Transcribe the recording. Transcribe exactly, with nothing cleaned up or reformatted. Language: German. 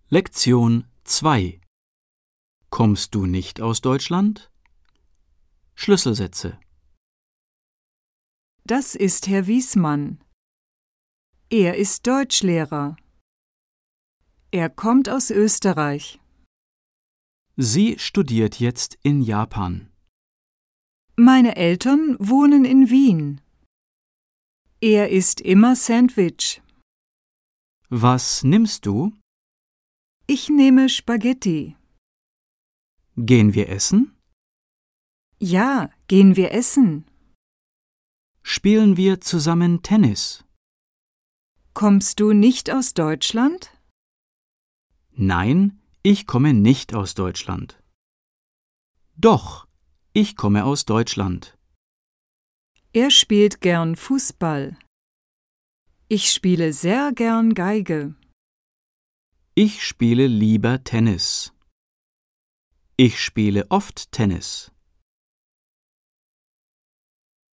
Lektion zwei. Kommst du nicht aus Deutschland? Schlüsselsätze. Das ist Herr Wiesmann. Er ist Deutschlehrer. Er kommt aus Österreich. Sie studiert jetzt in Japan. Meine Eltern wohnen in Wien. Er isst immer Sandwich. Was nimmst du? Ich nehme Spaghetti. Gehen wir essen? Ja, gehen wir essen. Spielen wir zusammen Tennis? Kommst du nicht aus Deutschland? Nein, ich komme nicht aus Deutschland. Doch, ich komme aus Deutschland. Er spielt gern Fußball. Ich spiele sehr gern Geige. Ich spiele lieber Tennis. Ich spiele oft Tennis.